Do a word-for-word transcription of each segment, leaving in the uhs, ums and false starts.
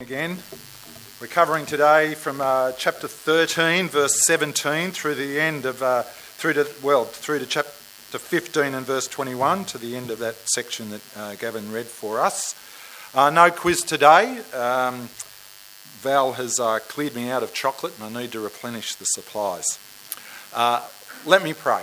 again. We're covering today from uh, chapter thirteen, verse seventeen, through the end of, uh, through to well, through to chapter fifteen and verse twenty-one, to the end of that section that uh, Gavin read for us. Uh, no quiz today. Um, Val has uh, cleared me out of chocolate, and I need to replenish the supplies. Uh, let me pray.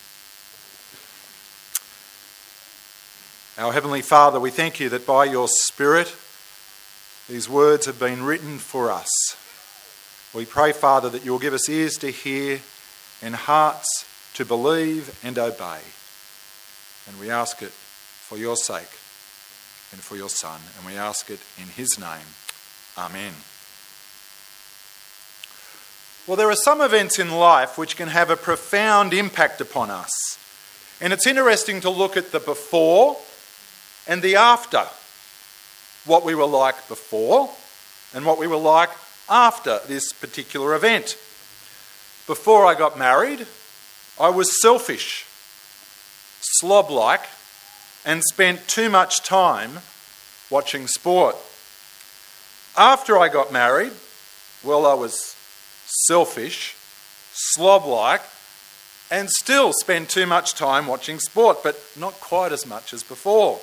Our Heavenly Father, we thank you that by your Spirit these words have been written for us. We pray, Father, that you'll give us ears to hear and hearts to believe and obey. And we ask it for your sake and for your Son, and we ask it in his name. Amen. Well, there are some events in life which can have a profound impact upon us. And it's interesting to look at the before and the after. What we were like before and what we were like after this particular event. Before I got married, I was selfish, slob-like, and spent too much time watching sport. After I got married, well, I was selfish, slob-like, and still spend too much time watching sport, but not quite as much as before.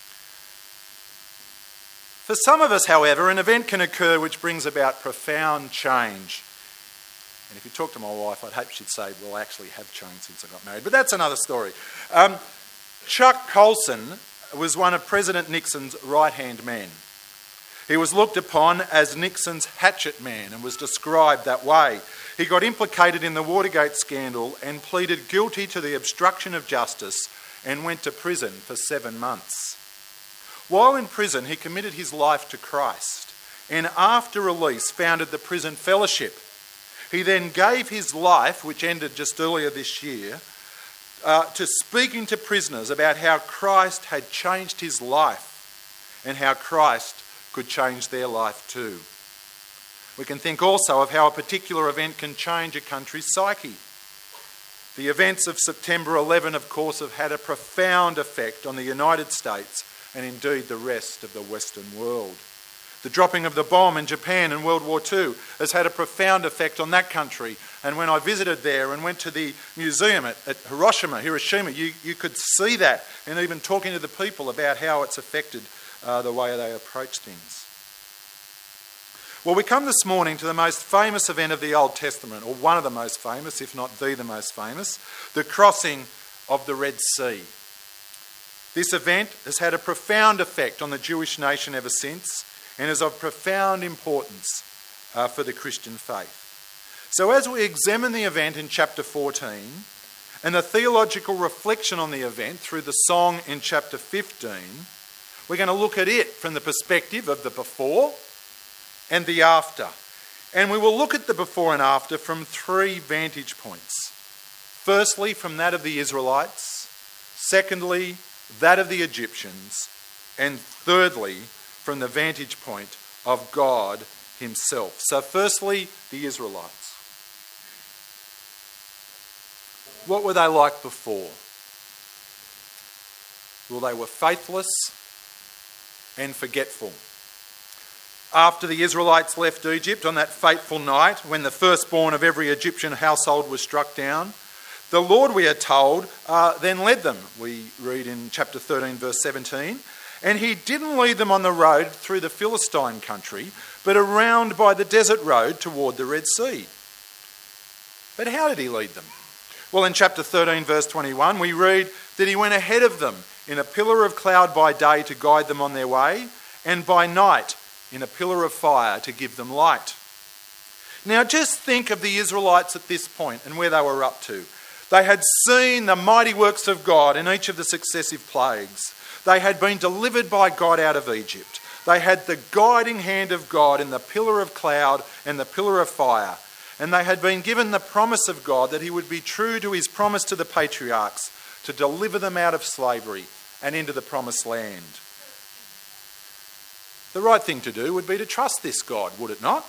For some of us, however, an event can occur which brings about profound change. And if you talk to my wife, I'd hope she'd say, well, I actually have changed since I got married. But that's another story. Um, Chuck Colson was one of President Nixon's right-hand men. He was looked upon as Nixon's hatchet man and was described that way. He got implicated in the Watergate scandal and pleaded guilty to the obstruction of justice and went to prison for seven months. While in prison, he committed his life to Christ and after release founded the Prison Fellowship. He then gave his life, which ended just earlier this year, uh, to speaking to prisoners about how Christ had changed his life and how Christ could change their life too. We can think also of how a particular event can change a country's psyche. The events of September eleventh, of course, have had a profound effect on the United States and indeed the rest of the Western world. The dropping of the bomb in Japan in World War Two has had a profound effect on that country. And when I visited there and went to the museum at, at Hiroshima, Hiroshima, you, you could see that, and even talking to the people about how it's affected uh, the way they approach things. Well, we come this morning to the most famous event of the Old Testament, or one of the most famous, if not the, the most famous, the crossing of the Red Sea. This event has had a profound effect on the Jewish nation ever since and is of profound importance uh, for the Christian faith. So as we examine the event in chapter fourteen and the theological reflection on the event through the song in chapter fifteen, we're going to look at it from the perspective of the before and the after. And we will look at the before and after from three vantage points. Firstly, from that of the Israelites. Secondly, that of the Egyptians, and thirdly, from the vantage point of God himself. So firstly, the Israelites. What were they like before? Well, they were faithless and forgetful. After the Israelites left Egypt on that fateful night when the firstborn of every Egyptian household was struck down, the Lord, we are told, uh, then led them. We read in chapter thirteen, verse seventeen. And he didn't lead them on the road through the Philistine country, but around by the desert road toward the Red Sea. But how did he lead them? Well, in chapter thirteen, verse twenty-one, we read that he went ahead of them in a pillar of cloud by day to guide them on their way, and by night in a pillar of fire to give them light. Now just think of the Israelites at this point and where they were up to. They had seen the mighty works of God in each of the successive plagues. They had been delivered by God out of Egypt. They had the guiding hand of God in the pillar of cloud and the pillar of fire. And they had been given the promise of God that he would be true to his promise to the patriarchs to deliver them out of slavery and into the promised land. The right thing to do would be to trust this God, would it not?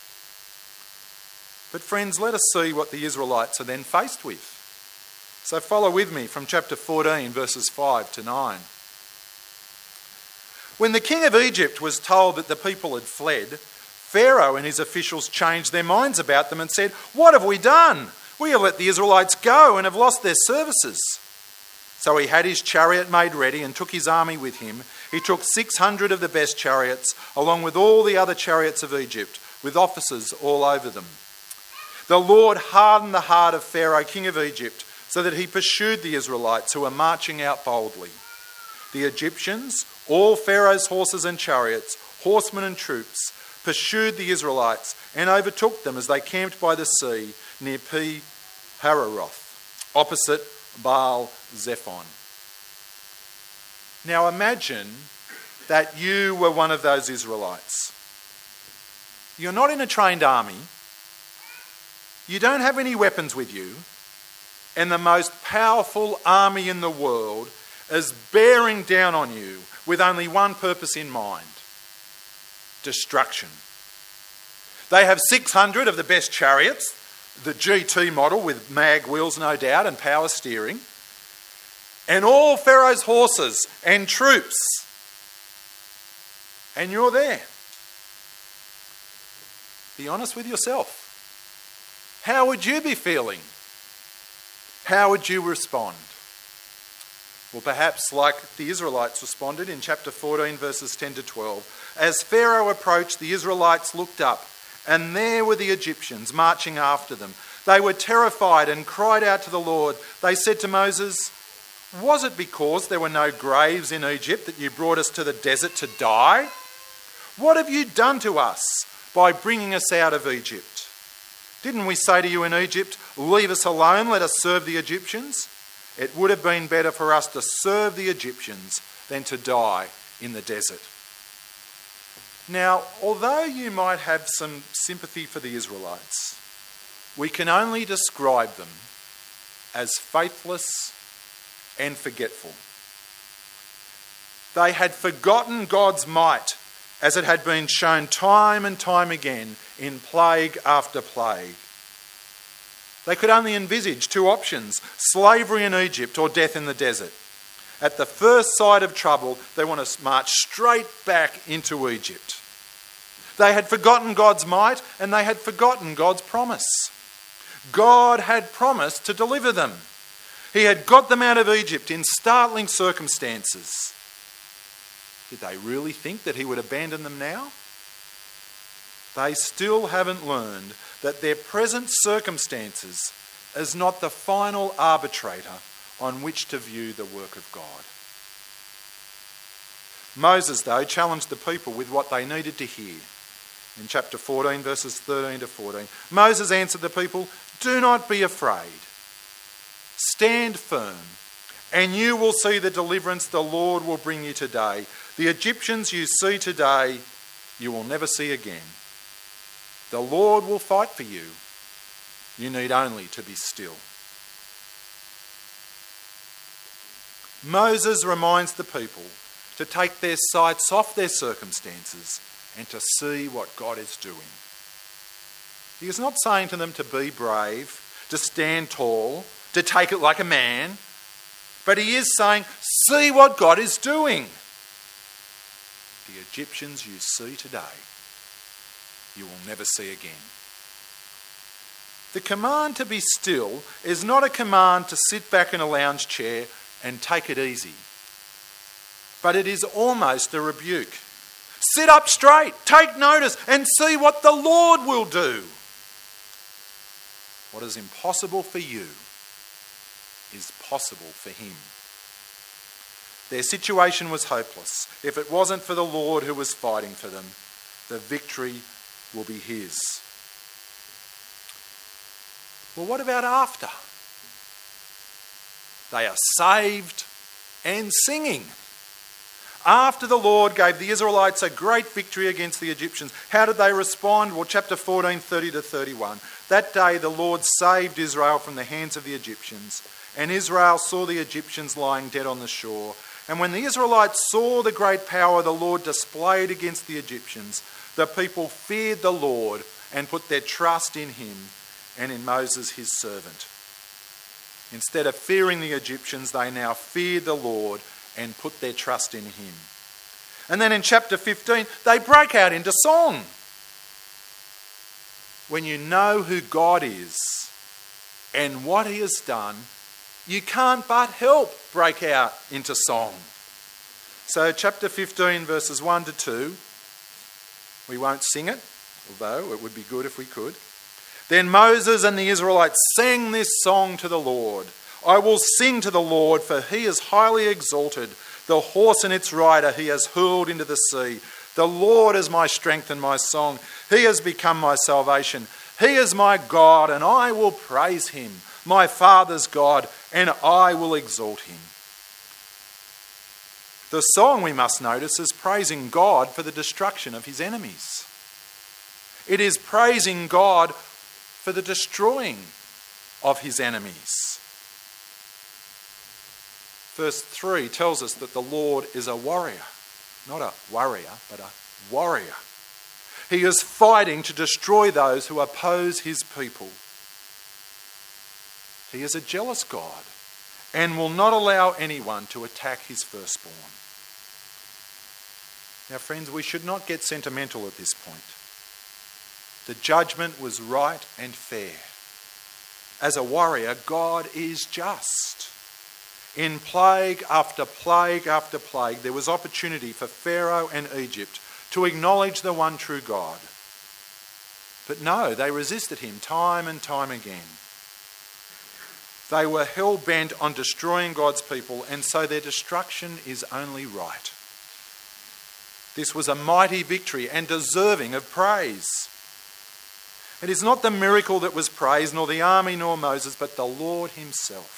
But friends, let us see what the Israelites are then faced with. So follow with me from chapter fourteen, verses five to nine. When the king of Egypt was told that the people had fled, Pharaoh and his officials changed their minds about them and said, "What have we done? We have let the Israelites go and have lost their services." So he had his chariot made ready and took his army with him. He took six hundred of the best chariots, along with all the other chariots of Egypt, with officers all over them. The Lord hardened the heart of Pharaoh, king of Egypt, so that he pursued the Israelites who were marching out boldly. The Egyptians, all Pharaoh's horses and chariots, horsemen and troops, pursued the Israelites and overtook them as they camped by the sea near Pi Hahiroth, opposite Baal Zephon. Now imagine that you were one of those Israelites. You're not in a trained army. You don't have any weapons with you. And the most powerful army in the world is bearing down on you with only one purpose in mind: destruction. They have six hundred of the best chariots, the G T model with mag wheels no doubt and power steering, and all Pharaoh's horses and troops. And you're there. Be honest with yourself. How would you be feeling? How would you respond? Well, perhaps like the Israelites responded in chapter fourteen, verses ten to twelve. As Pharaoh approached, the Israelites looked up, and there were the Egyptians marching after them. They were terrified and cried out to the Lord. They said to Moses, "Was it because there were no graves in Egypt that you brought us to the desert to die? What have you done to us by bringing us out of Egypt? Didn't we say to you in Egypt, 'Leave us alone, let us serve the Egyptians'? It would have been better for us to serve the Egyptians than to die in the desert." Now, although you might have some sympathy for the Israelites, we can only describe them as faithless and forgetful. They had forgotten God's might as it had been shown time and time again in plague after plague. They could only envisage two options: slavery in Egypt or death in the desert. At the first sight of trouble, they want to march straight back into Egypt. They had forgotten God's might and they had forgotten God's promise. God had promised to deliver them. He had got them out of Egypt in startling circumstances. Did they really think that he would abandon them now? They still haven't learned that their present circumstances is not the final arbitrator on which to view the work of God. Moses, though, challenged the people with what they needed to hear. In chapter fourteen, verses thirteen to fourteen, Moses answered the people, "Do not be afraid. Stand firm, and you will see the deliverance the Lord will bring you today. The Egyptians you see today, you will never see again. The Lord will fight for you. You need only to be still." Moses reminds the people to take their sights off their circumstances and to see what God is doing. He is not saying to them to be brave, to stand tall, to take it like a man, but he is saying, see what God is doing. The Egyptians you see today, you will never see again. The command to be still is not a command to sit back in a lounge chair and take it easy, but it is almost a rebuke. Sit up straight, take notice, and see what the Lord will do. What is impossible for you is possible for him. Their situation was hopeless. If it wasn't for the Lord who was fighting for them, the victory will be his. Well, what about after? They are saved and singing. After the Lord gave the Israelites a great victory against the Egyptians, how did they respond? Well, chapter fourteen, thirty to thirty-one. That day the Lord saved Israel from the hands of the Egyptians, and Israel saw the Egyptians lying dead on the shore. And when the Israelites saw the great power the Lord displayed against the Egyptians, the people feared the Lord and put their trust in him and in Moses his servant. Instead of fearing the Egyptians, they now feared the Lord and put their trust in him. And then in chapter fifteen, they break out into song. When you know who God is and what he has done, you can't but help break out into song. So chapter fifteen, verses one to two, we won't sing it, although it would be good if we could. Then Moses and the Israelites sang this song to the Lord. I will sing to the Lord, for he is highly exalted. The horse and its rider he has hurled into the sea. The Lord is my strength and my song. He has become my salvation. He is my God, and I will praise him, my Father's God, and I will exalt him. The song, we must notice, is praising God for the destruction of his enemies. It is praising God for the destroying of his enemies. Verse three tells us that the Lord is a warrior. Not a warrior, but a warrior. He is fighting to destroy those who oppose his people. He is a jealous God and will not allow anyone to attack his firstborn. Now, friends, we should not get sentimental at this point. The judgment was right and fair. As a warrior, God is just. In plague after plague after plague, there was opportunity for Pharaoh and Egypt to acknowledge the one true God. But no, they resisted him time and time again. They were hell-bent on destroying God's people, and so their destruction is only right. This was a mighty victory and deserving of praise. It is not the miracle that was praised, nor the army, nor Moses, but the Lord himself.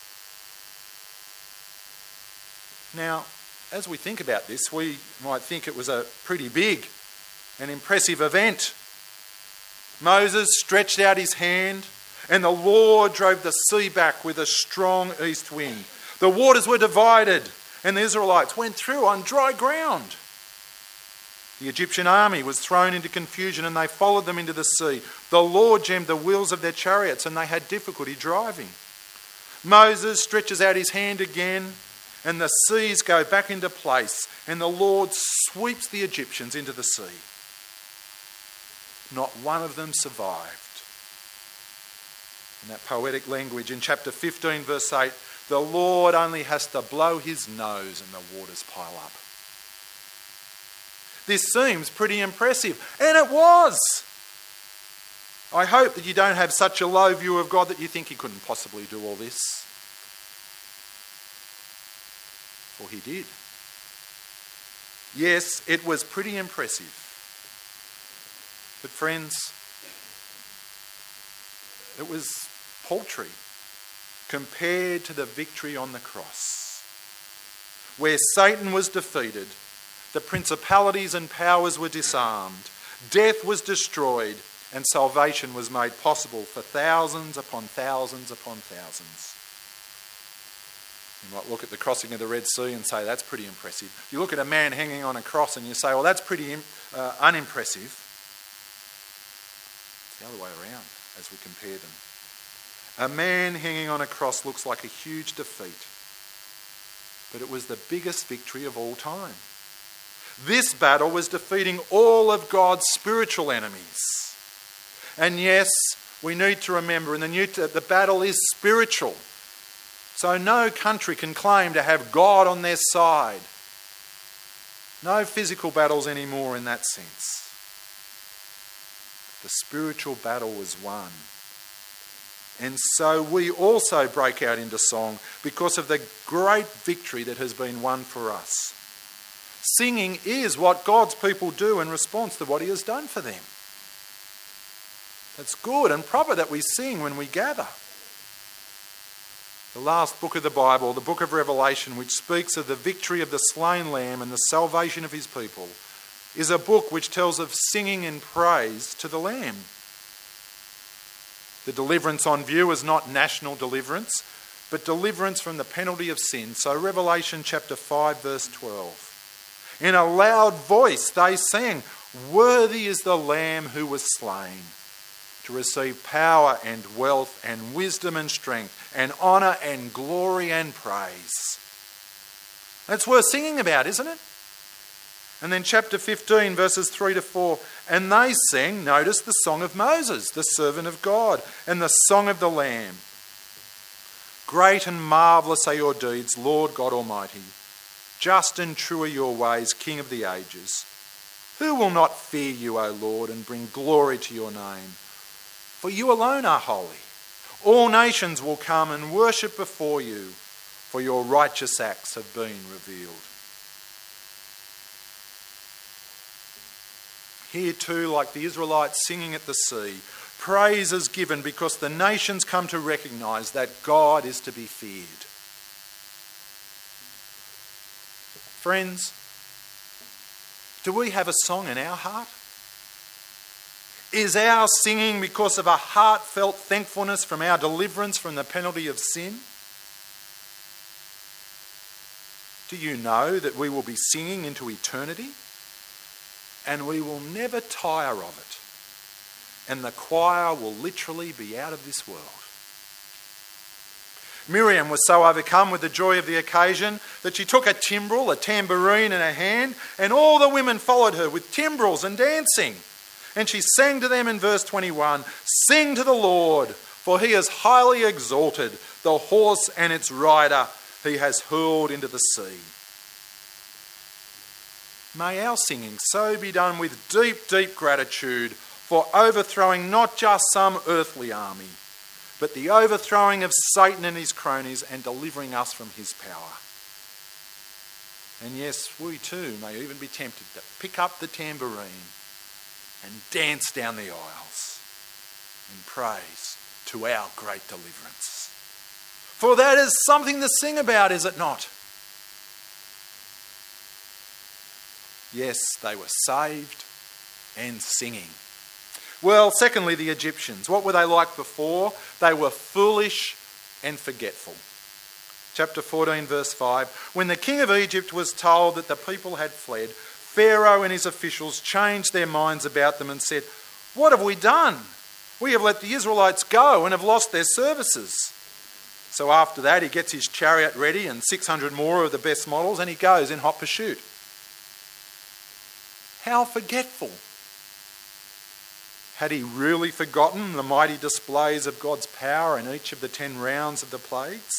Now, as we think about this, we might think it was a pretty big and impressive event. Moses stretched out his hand, and the Lord drove the sea back with a strong east wind. The waters were divided, and the Israelites went through on dry ground. The Egyptian army was thrown into confusion, and they followed them into the sea. The Lord jammed the wheels of their chariots, and they had difficulty driving. Moses stretches out his hand again, and the seas go back into place, and the Lord sweeps the Egyptians into the sea. Not one of them survived. In that poetic language, in chapter fifteen, verse eight, the Lord only has to blow his nose and the waters pile up. This seems pretty impressive, and it was. I hope that you don't have such a low view of God that you think he couldn't possibly do all this. For he did. Yes, it was pretty impressive. But friends, it was paltry compared to the victory on the cross, where Satan was defeated, the principalities and powers were disarmed, death was destroyed, and salvation was made possible for thousands upon thousands upon thousands. You might look at the crossing of the Red Sea and say, that's pretty impressive. You look at a man hanging on a cross and you say, well, that's pretty uh, unimpressive. It's the other way around as we compare them. A man hanging on a cross looks like a huge defeat, but it was the biggest victory of all time. This battle was defeating all of God's spiritual enemies. And yes, we need to remember, in the New Testament, the battle is spiritual. So no country can claim to have God on their side. No physical battles anymore in that sense. The spiritual battle was won. And so we also break out into song because of the great victory that has been won for us. Singing is what God's people do in response to what he has done for them. It's good and proper that we sing when we gather. The last book of the Bible, the book of Revelation, which speaks of the victory of the slain Lamb and the salvation of his people, is a book which tells of singing in praise to the Lamb. The deliverance on view is not national deliverance, but deliverance from the penalty of sin. So Revelation chapter five, verse twelve. In a loud voice they sang, "Worthy is the Lamb who was slain, to receive power and wealth and wisdom and strength and honour and glory and praise." That's worth singing about, isn't it? And then chapter fifteen, verses three to four. And they sang, notice, the song of Moses, the servant of God, and the song of the Lamb. Great and marvellous are your deeds, Lord God Almighty. Just and true are your ways, King of the ages. Who will not fear you, O Lord, and bring glory to your name? For you alone are holy. All nations will come and worship before you, for your righteous acts have been revealed. Here too, like the Israelites singing at the sea, praise is given because the nations come to recognise that God is to be feared. Friends, do we have a song in our heart? Is our singing because of a heartfelt thankfulness from our deliverance from the penalty of sin? Do you know that we will be singing into eternity? And we will never tire of it. And the choir will literally be out of this world. Miriam was so overcome with the joy of the occasion that she took a timbrel, a tambourine in her hand, and all the women followed her with timbrels and dancing. And she sang to them in verse twenty-one, "Sing to the Lord, for he is highly exalted. The horse and its rider he has hurled into the sea." May our singing so be done with deep, deep gratitude for overthrowing not just some earthly army, but the overthrowing of Satan and his cronies and delivering us from his power. And yes, we too may even be tempted to pick up the tambourine and dance down the aisles in praise to our great deliverance. For that is something to sing about, is it not? Yes, they were saved and singing. Well, secondly, the Egyptians. What were they like before? They were foolish and forgetful. Chapter fourteen, verse five. When the king of Egypt was told that the people had fled, Pharaoh and his officials changed their minds about them and said, "What have we done? We have let the Israelites go and have lost their services." So after that, he gets his chariot ready and six hundred more of the best models, and he goes in hot pursuit. How forgetful. Had he really forgotten the mighty displays of God's power in each of the ten rounds of the plagues?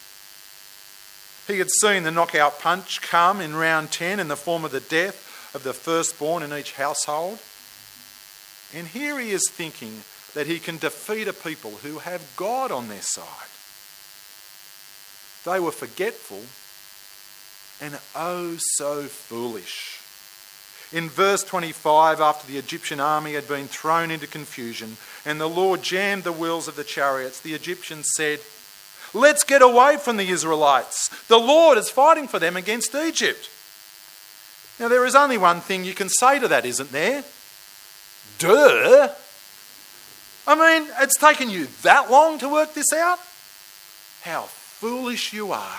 He had seen the knockout punch come in round ten in the form of the death of the firstborn in each household. And here he is thinking that he can defeat a people who have God on their side. They were forgetful and oh so foolish. In verse twenty-five, after the Egyptian army had been thrown into confusion and the Lord jammed the wheels of the chariots, the Egyptians said, "Let's get away from the Israelites. The Lord is fighting for them against Egypt." Now there is only one thing you can say to that, isn't there? Duh! I mean, it's taken you that long to work this out? How foolish you are.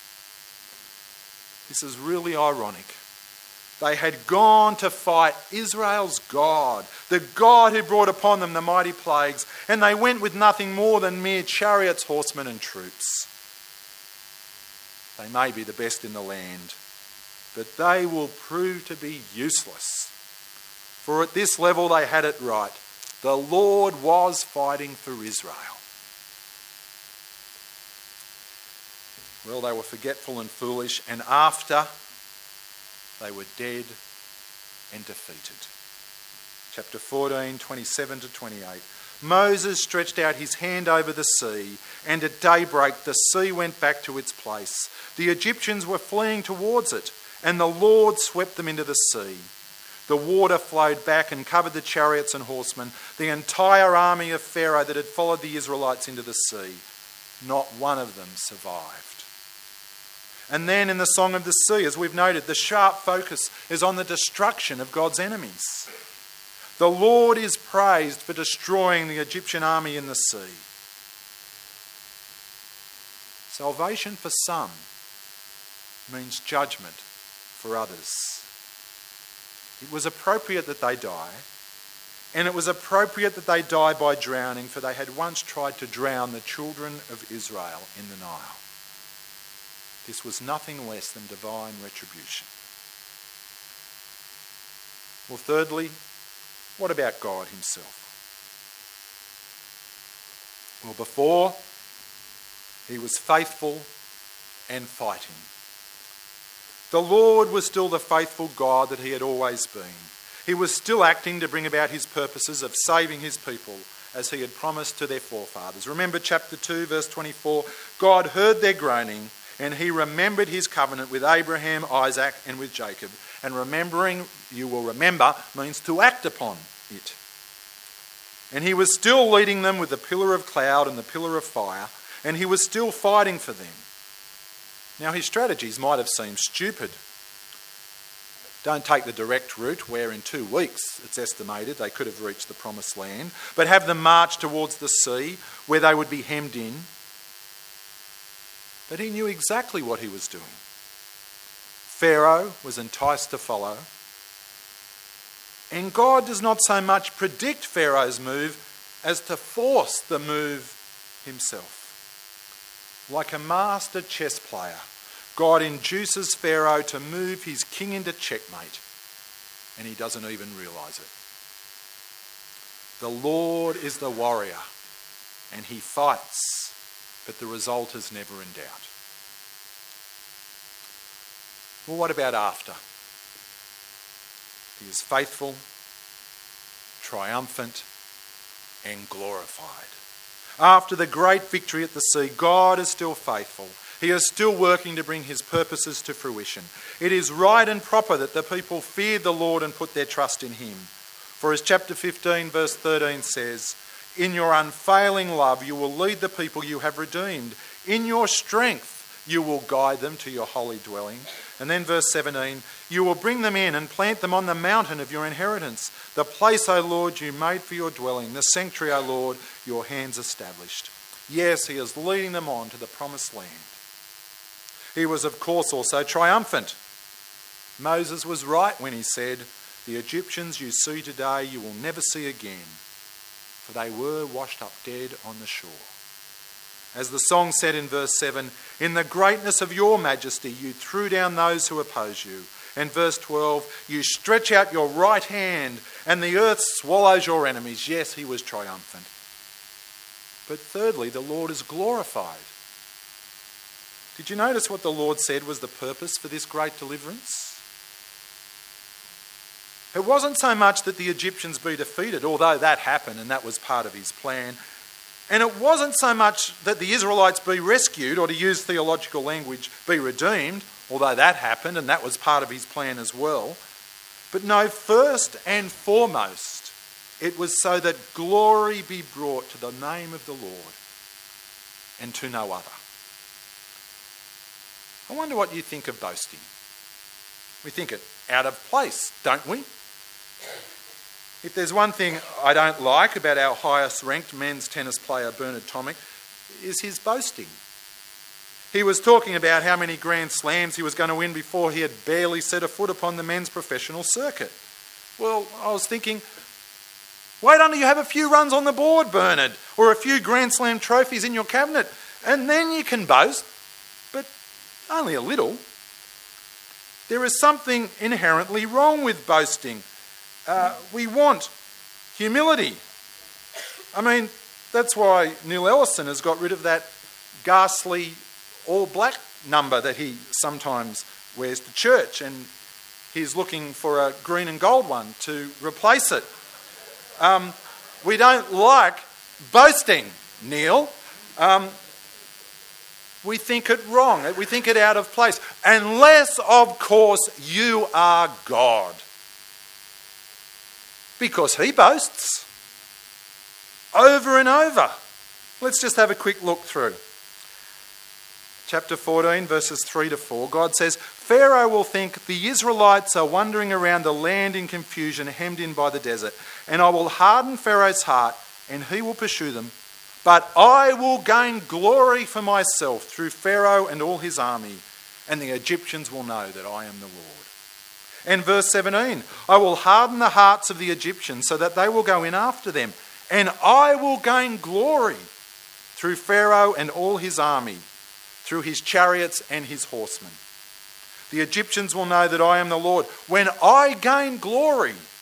This is really ironic. They had gone to fight Israel's God, the God who brought upon them the mighty plagues, and they went with nothing more than mere chariots, horsemen and troops. They may be the best in the land, but they will prove to be useless. For at this level they had it right. The Lord was fighting for Israel. Well, they were forgetful and foolish, and after they were dead and defeated. Chapter fourteen, twenty-seven to twenty-eight. Moses stretched out his hand over the sea, and at daybreak the sea went back to its place. The Egyptians were fleeing towards it, and the Lord swept them into the sea. The water flowed back and covered the chariots and horsemen, the entire army of Pharaoh that had followed the Israelites into the sea. Not one of them survived. And then in the Song of the Sea, as we've noted, the sharp focus is on the destruction of God's enemies. The Lord is praised for destroying the Egyptian army in the sea. Salvation for some means judgment for others. It was appropriate that they die, and it was appropriate that they die by drowning, for they had once tried to drown the children of Israel in the Nile. This was nothing less than divine retribution. Well, thirdly, what about God himself? Well, before, he was faithful and fighting. The Lord was still the faithful God that he had always been. He was still acting to bring about his purposes of saving his people as he had promised to their forefathers. Remember chapter two, verse twenty-four, God heard their groaning and he remembered his covenant with Abraham, Isaac and with Jacob. And remembering, you will remember, means to act upon it. And he was still leading them with the pillar of cloud and the pillar of fire, and he was still fighting for them. Now his strategies might have seemed stupid. Don't take the direct route where in two weeks, it's estimated, they could have reached the promised land, but have them march towards the sea where they would be hemmed in. But he knew exactly what he was doing. Pharaoh was enticed to follow. And God does not so much predict Pharaoh's move as to force the move himself. Like a master chess player, God induces Pharaoh to move his king into checkmate, and he doesn't even realise it. The Lord is the warrior, and he fights, but the result is never in doubt. Well, what about after? He is faithful, triumphant, and glorified. After the great victory at the sea, God is still faithful. He is still working to bring his purposes to fruition. It is right and proper that the people feared the Lord and put their trust in him. For as chapter fifteen verse thirteen says, in your unfailing love you will lead the people you have redeemed. In your strength you will guide them to your holy dwelling. And then verse seventeen, you will bring them in and plant them on the mountain of your inheritance, the place, O Lord, you made for your dwelling, the sanctuary, O Lord, your hands established. Yes, he is leading them on to the promised land. He was, of course, also triumphant. Moses was right when he said, the Egyptians you see today you will never see again, for they were washed up dead on the shore. As the song said in verse seven, in the greatness of your majesty you threw down those who oppose you. And verse twelve, you stretch out your right hand and the earth swallows your enemies. Yes, he was triumphant. But thirdly, the Lord is glorified. Did you notice what the Lord said was the purpose for this great deliverance? It wasn't so much that the Egyptians be defeated, although that happened and that was part of his plan. And it wasn't so much that the Israelites be rescued, or to use theological language, be redeemed, although that happened and that was part of his plan as well. But no, first and foremost, it was so that glory be brought to the name of the Lord and to no other. I wonder what you think of boasting. We think it out of place, don't we? If there's one thing I don't like about our highest ranked men's tennis player, Bernard Tomic, is his boasting. He was talking about how many Grand Slams he was going to win before he had barely set a foot upon the men's professional circuit. Well, I was thinking, wait until you have a few runs on the board, Bernard, or a few Grand Slam trophies in your cabinet, and then you can boast, but only a little. There is something inherently wrong with boasting. Uh, we want humility. I mean, that's why Neil Ellison has got rid of that ghastly all black number that he sometimes wears to church, and he's looking for a green and gold one to replace it. Um, we don't like boasting, Neil. Um, we think it wrong. We think it out of place. Unless, of course, you are God. Because he boasts over and over. Let's just have a quick look through. Chapter fourteen, verses three to four, God says, Pharaoh will think the Israelites are wandering around the land in confusion, hemmed in by the desert, and I will harden Pharaoh's heart, and he will pursue them. But I will gain glory for myself through Pharaoh and all his army, and the Egyptians will know that I am the Lord. And verse seventeen, I will harden the hearts of the Egyptians so that they will go in after them, and I will gain glory through Pharaoh and all his army, through his chariots and his horsemen. The Egyptians will know that I am the Lord when I gain glory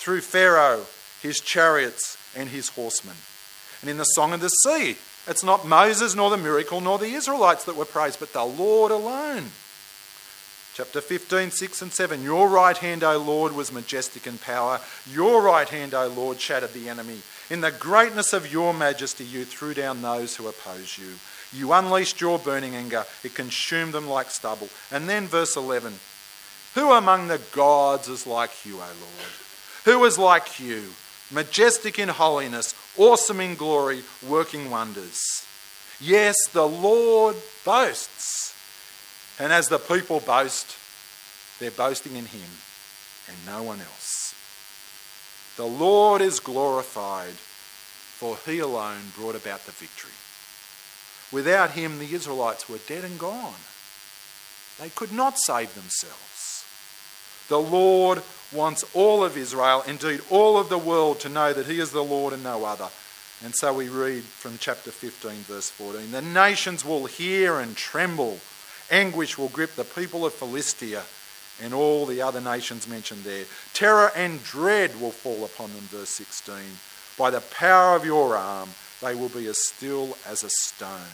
through Pharaoh, his chariots and his horsemen. And in the Song of the Sea, it's not Moses nor the miracle nor the Israelites that were praised, but the Lord alone. Chapter fifteen, six and seven. Your right hand, O Lord, was majestic in power. Your right hand, O Lord, shattered the enemy. In the greatness of your majesty, you threw down those who oppose you. You unleashed your burning anger. It consumed them like stubble. And then verse eleven. Who among the gods is like you, O Lord? Who is like you? Majestic in holiness, awesome in glory, working wonders. Yes, the Lord boasts. And as the people boast, they're boasting in him and no one else. The Lord is glorified, for he alone brought about the victory. Without him, the Israelites were dead and gone. They could not save themselves. The Lord wants all of Israel, indeed all of the world, to know that he is the Lord and no other. And so we read from chapter fifteen, verse fourteen. The nations will hear and tremble. Anguish will grip the people of Philistia and all the other nations mentioned there. Terror and dread will fall upon them, verse sixteen. By the power of your arm, they will be as still as a stone.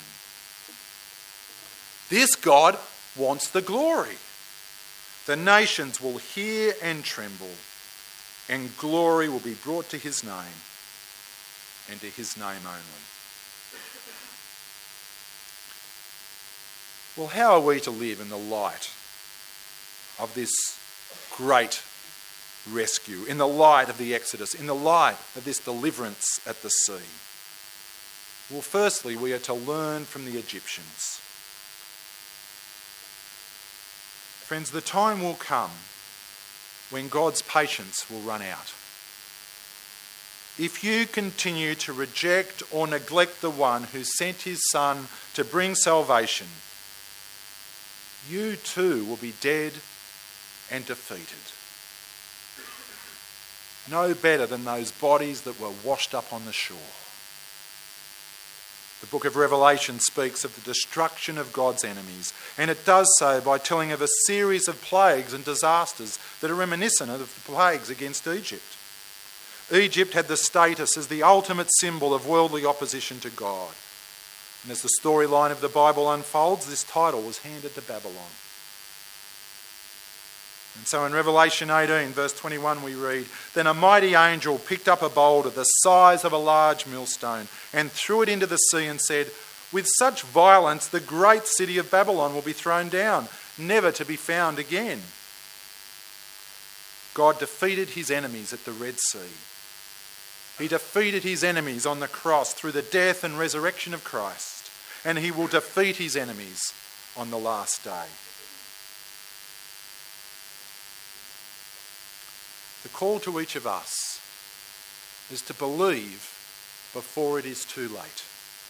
This God wants the glory. The nations will hear and tremble, and glory will be brought to his name, and to his name only. Well, how are we to live in the light of this great rescue, in the light of the Exodus, in the light of this deliverance at the sea? Well, firstly, we are to learn from the Egyptians. Friends, the time will come when God's patience will run out. If you continue to reject or neglect the one who sent his Son to bring salvation, you too will be dead and defeated. No better than those bodies that were washed up on the shore. The book of Revelation speaks of the destruction of God's enemies, and it does so by telling of a series of plagues and disasters that are reminiscent of the plagues against Egypt. Egypt had the status as the ultimate symbol of worldly opposition to God. And as the storyline of the Bible unfolds, this title was handed to Babylon. And so in Revelation eighteen, verse twenty-one, we read, Then a mighty angel picked up a boulder the size of a large millstone and threw it into the sea and said, With such violence the great city of Babylon will be thrown down, never to be found again. God defeated his enemies at the Red Sea. He defeated his enemies on the cross through the death and resurrection of Christ, and he will defeat his enemies on the last day. The call to each of us is to believe before it is too late.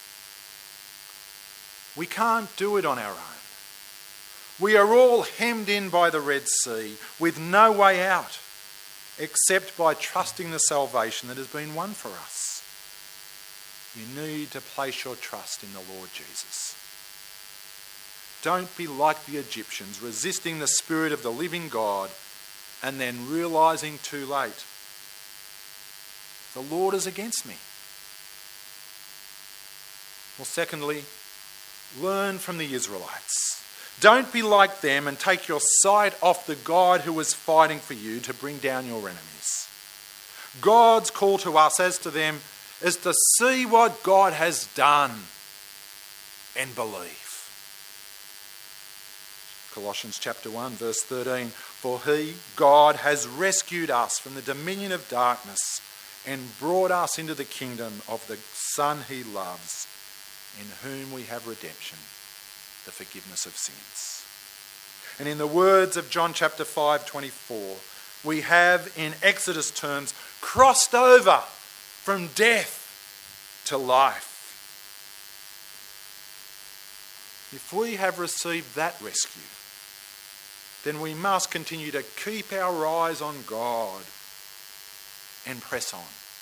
We can't do it on our own. We are all hemmed in by the Red Sea with no way out except by trusting the salvation that has been won for us. You need to place your trust in the Lord Jesus. Don't be like the Egyptians, resisting the Spirit of the living God and then realising too late, the Lord is against me. Well, secondly, learn from the Israelites. Don't be like them and take your sight off the God who is fighting for you to bring down your enemies. God's call to us, as to them, is to see what God has done and believe. Colossians chapter one, verse thirteen, For he, God, has rescued us from the dominion of darkness and brought us into the kingdom of the Son he loves, in whom we have redemption, the forgiveness of sins. And in the words of John chapter five, twenty-four, we have, in Exodus terms, crossed over from death to life. If we have received that rescue, then we must continue to keep our eyes on God and press on.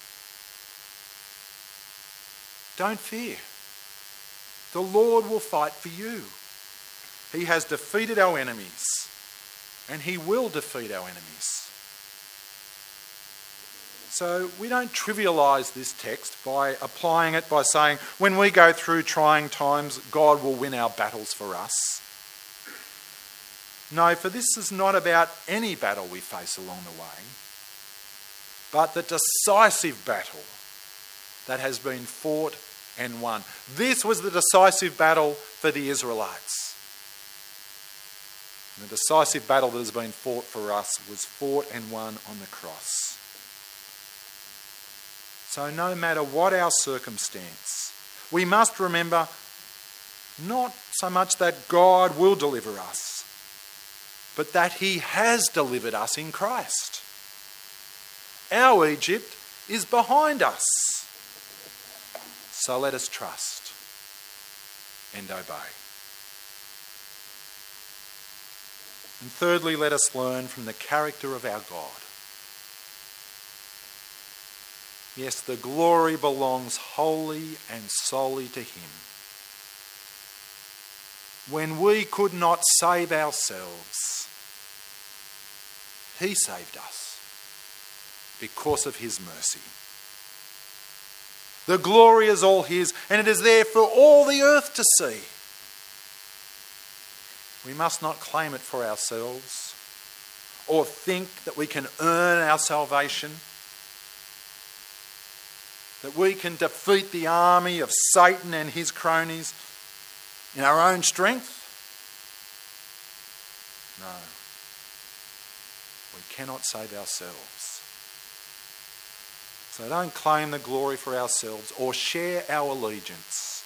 Don't fear. The Lord will fight for you. He has defeated our enemies, and he will defeat our enemies. So we don't trivialise this text by applying it by saying, when we go through trying times, God will win our battles for us. No, for this is not about any battle we face along the way, but the decisive battle that has been fought and won. This was the decisive battle for the Israelites. And the decisive battle that has been fought for us was fought and won on the cross. So no matter what our circumstance, we must remember not so much that God will deliver us, but that he has delivered us in Christ. Our Egypt is behind us. So let us trust and obey. And thirdly, let us learn from the character of our God. Yes, the glory belongs wholly and solely to him. When we could not save ourselves, he saved us because of his mercy. The glory is all his, and it is there for all the earth to see. We must not claim it for ourselves or think that we can earn our salvation, that we can defeat the army of Satan and his cronies in our own strength. No, we cannot save ourselves. So don't claim the glory for ourselves or share our allegiance.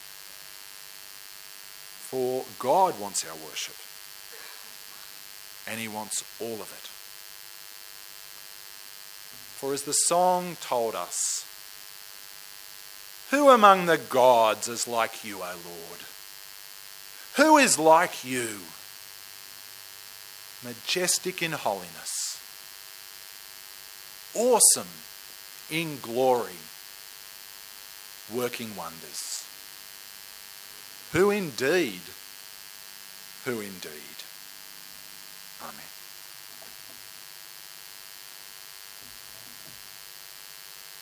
For God wants our worship, and he wants all of it. For as the song told us, who among the gods is like you, O Lord? Who is like you? Majestic in holiness, awesome in glory, working wonders. Who indeed? Who indeed? Amen.